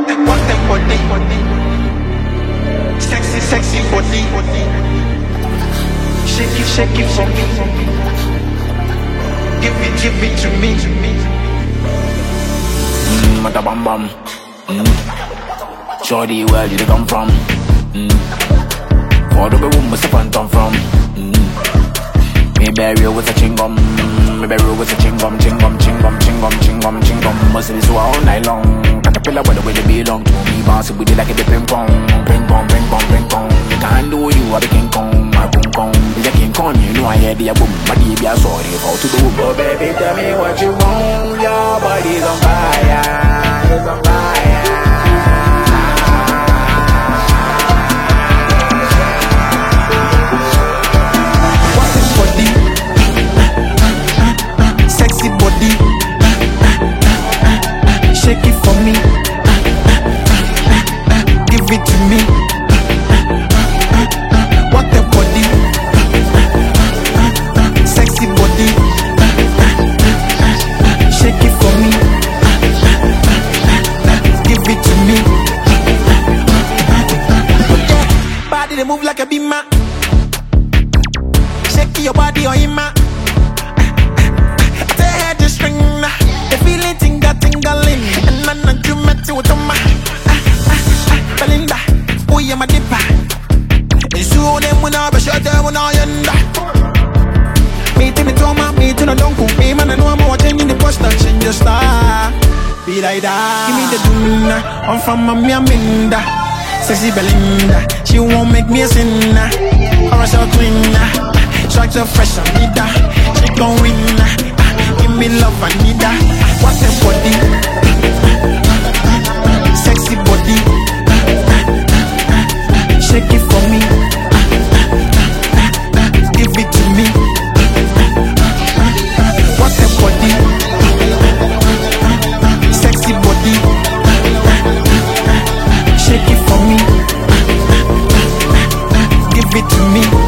Walk them body, sexy body. Shake it for me. Give it to me. Mata bam bam. Shorty, where did you come from? For the room, what's the phantom from? Me bury with a chingum. Me bury with a chingum. Must be so all night long. Caterpillar, where the way they belong to me. Bounce with it like a ping pong. You can't do you, I be King Kong. My boom kong. The King Kong, you know I hear the boom. My baby, I saw it. How to do? Oh baby, tell me what you want. Your body's on fire. It's on fire. Sexy body, shake it for me, give it to me. What the body, sexy body, shake it for me, give it to me. Body they move like a beamer, shake your body or ima. String, the feeling tingling, and I'm not you met to my Belinda, oh yeah, my dipper. It's you them when I shut them when I end. Me to the drama, me to the long cook, me man, I know I'm watching in the post, change your star. Be like that, give me the tuna, I'm from my Minda, sexy Belinda, she won't make me a sinner, or a short winner, strike so fresh on me that, she gon' win. Give me love, I need that. What's the body? Sexy body. Shake it for me. Give it to me. What's the body? Sexy body. Shake it for me. Give it to me.